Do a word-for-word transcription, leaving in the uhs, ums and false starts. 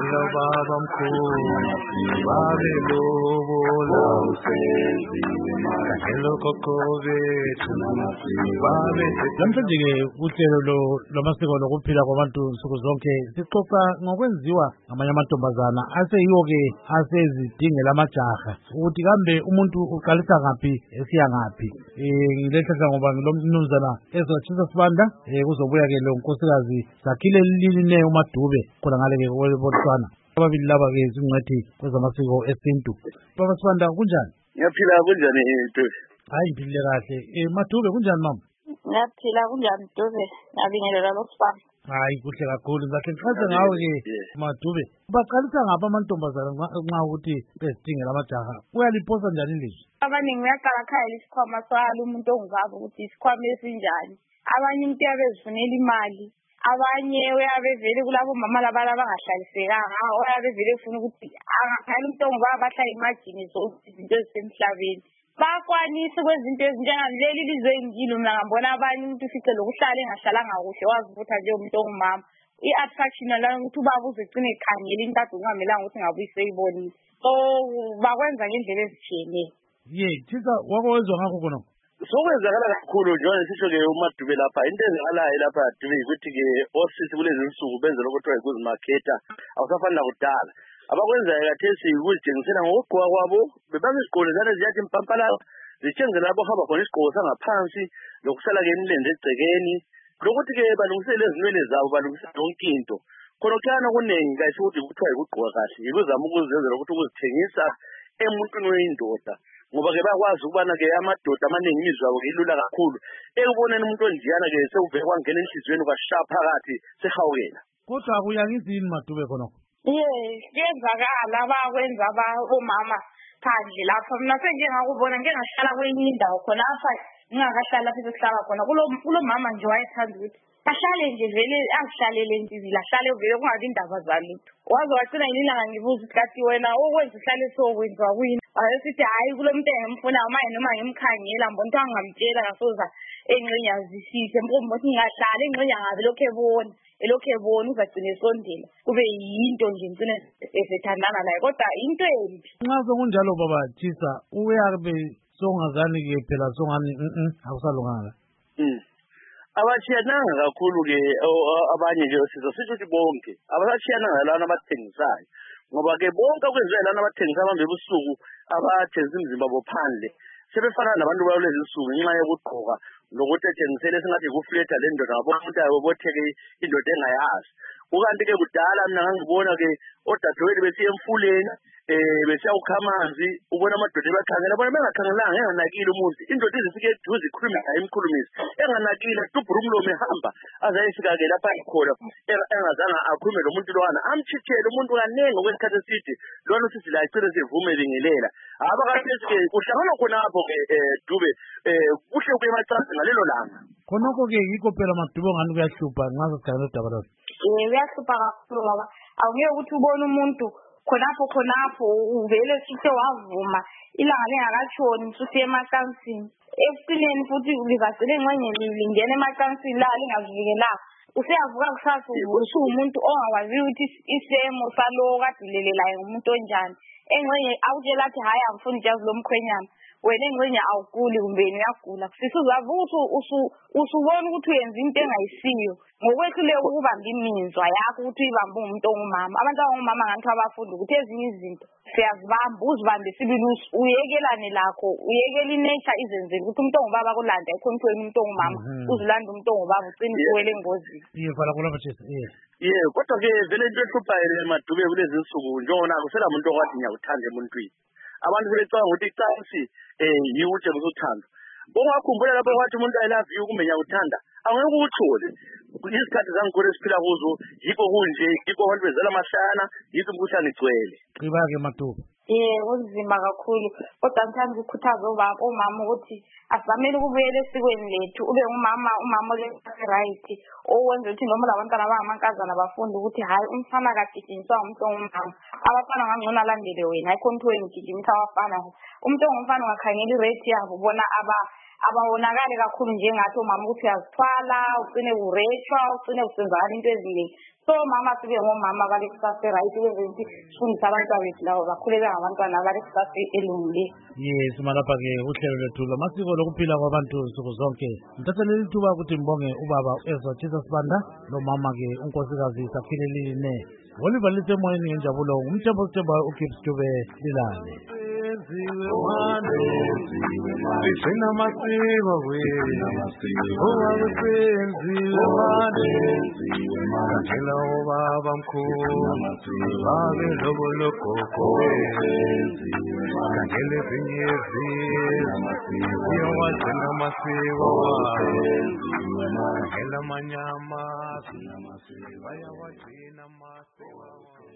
Yo baba mkhulu babe lobola hello kokove babe namhlanje ke uhlelo lo lwamasiko lokuphila kwabantu nsuku zonke sixoxa ngokwenziwa ngamanye amantombazana aseyiwo ke asezidingela amajaha ukuthi kambe umuntu uqalisa ngaphi esiya ngaphi eh ngilehlahla ngoba ngilomnumzana ezothisa sibanda eh kuzobuya ke lo nkosikazi sakhile liline uMadube khona ngale ke kwebotswana ababili laba ke zingcwethi kwezamasiko esintu baba sibanda kunjani ngiyaphila kunjani into hayi ngiphile kahle eh Madube kunjani mama ngiyaphila kunjani Dube ngabingelela losibanda hayi kuhle kakhulu ngakhe ngichaze ngawe ke Madube baqalisa ngapha amantombazana nxa ukuthi besidingela amajaha uyaliposa njani lizwi abaningi uyaqala khaya isikhwama swalo umuntu ongubaba ukuthi isikhwama esinjani abanye umuntu yabezifunela imali abanye uyabevele kulabo mama labala abangahlalisekanga uyabevele ufuna ukuthi angakhaya umuntu ongubaba ahlala imagine izinto ezisemhlabeni bakwanisa kwezinto ezinjengaleli lizwe ngilo mina ngabona abanye umuntu ufice lokuhlala engahlalanga kuhle wazivutha nje umuntu ongumama i-attraction la ukuthi ubaba uzegcina ekhangela into ade kungamelanga ukuthi ngabuyise ibonile so bakwenza ngendlela ezitshiyeneyo ye thisa wakwezwa ngakho khona sokwenzakala kakhulu njengoba sisho ke uMadube lapha into ezakalayo lapha Dube ukuthi ke osisi kulezi nsuku benze lokho kuzimakhetha awusafani nakudala abakwenzayo kathesi ukuzitshengisela ngokugqoka kwabo bebangizigqone zane ziyathi mpampala zitshengise lapho hamba khona isigqoko sangaphansi lokusala ke imilenze egcekeni lokuthi ke balungisele izinwele zabo balungisele yonke into khona kuhlana kuningi kayise ukuthi kuthiwa ikugqoka kahle yikuzama ukuzenzela ukuthi ukuzithengisa emuntwini weyindoda ngoba ke bayakwazi ukubana ke amadoda amaningi imizwa yabo ilula kakhulu ekuboneni umuntu onjiyana ke sekuvele kwangena enhlizweni kwashaya phakathi sehawukela kodwa akuyangizini Madube khonokho yes kuyenzakala abakwenza omama phandle lapha mina sengike ngakubona ngeke ngahlala kwenye indawo khona apha ngingakahlala lapha esihlala khona kulo mama nje wayethanda ukuthi ahlale nje vele azihlalele nje lahlale vele kungabi indaba zalutho waze wacina ilanga ngibuza ukuthi kathi wena okwenza uhlale sokwenza kuyini ayesithi hayi kulo muntu engimfuna manje noma ngimkhangela mbona ukuthi angamtshela ngasoza engxenya zisithe mphombo ukuthi ngingahlala engxenya ngabe lokho ebona elokho ebona uzagcina esondela kube yinto nje ngicine esethandana naye kodwa into embi nxa sokunjalo baba Thisa uyabe songazani ke phela songani mhm akusalunganga mhm abachiyananga kakhulu ke abanye nje sizo sithi ukuthi bonke abachiyananga lana abathengisayo ngoba ke bonke okwenziwa lana abathengisa abambe ebusuku abathengisa imizimba bophandle sebefana nabantu balezi insuku ngenxa yokugqoka lokuthi ethengisele singathi kufletha le ndoda ngabonke botheke indoda engayazi ukanti ke kudala mina ngangibona ke odadewethu besiye emfuleni eh besiyawukha amanzi ubona amadoda bakhangela bona bengakhangelanga enganakile umuntu indoda izifike eduze ikhuluma naye imkhulumisi enganakile dubhura umlomo ehamba azayifika ke lapha ikhona engazanga akhulume lo muntu lowana amchithele umuntu kanenge okwesikhathi eside lona usithi la icele sivume bingelela abakathesi ke kuhlangana khonapho ke Dube eh kuhle kuyemacazi ngalelo langa khonoko ke yikho phela Madube ngani kuyahlupha ngazo sikhangela udaba lolo eh uyahlupha kakhulu ngoba awungeke ukuthi ubone umuntu khonapho khonapho uvele sithe wavuma ilanga lengakatshoni ususiye emacansini ekucineni futhi livasele ngqenye lingena emacansini la lingazivikela useyavuka kusasa usumuntu ongawazi ukuthi isemo salo kadilelelayo umuntu onjani engqenye awutshela athi hayi angifuni ijazi lomkhwenyana wena engqenye awuguli kumbeni uyagula sisuzavuka usubona ukuthi uyenza into engayisiyo ngokwehluleka ukubamba iminzwa yakho ukuthi uyibambe umuntu ongumama abantu abangumama ngathi abafunda ukuthi ezinye izinto siyazibamba uzibambe sibili uyekelane lakho uyekela inature izenzele ukuthi umuntu ongubaba kulanda ekhontweni umuntu ongumama uzilanda umuntu ongubaba ugcina uwele engozini iye fala kulapha Thisa eh yeah kodwa ke vele into ehluphayo Madube kulezi insuku njengona akusela umuntu okwathi ngiyakuthanda emuntwini abantu sebecanga ukuthi icansi eh yiwutshe uzothanda bongakhumbula lapho wathi umuntu I love you kumbe ngiyakuthanda angeke ukuthole isikhathi zangikhona esiphila kuzo yikho kunje yikho abantu bezala amashana yikho umkhuhlane igcwele qiba ke Madube eh uzima kakhulu kodwa ngithanda ukukhuthaza obaba omama ukuthi asamele ukubuyela esikweni lethu ube ngumama umama le right owenza ukuthi noma labantwana abangamankazana bafunde ukuthi hayi umfana kagijinyiswa umuntu ongumama abafana ngangona landele wena ayikho ntweni ugijimisa abafana umuntu ongumfana ungakhangela irate yabo bona aba abawonakali kakhulu njengathi omama ukuthi uyazithwala ugcine urechwa ugcine usenzakala into eziningi. So mama sibe ngomama abalekusasa right ukwenzela ukuthi sifundise abantwana bethu labo bakhule bengabantwana abalekusasa elungileyo. Yes, malapha-ke uhlelo lwethu lwamasiko lokuphila kwabantu nsuku zonke. Ngithathelele ithuba ukuthi ngibonge ubaba u-Ezra Jesus Banda nomama-ke unkosikazi Saphile Liline. Oliver lisemoyeni ngenjabulo ngumthembo sithembayo uGibbs Dube Lilane. Sina masiko wena owakusenziwe manje ngela ubaba mkhulu babe lobolokoko ngele zinyezi uyawagcina amasiko ngela manyama bayawagcina amasiko.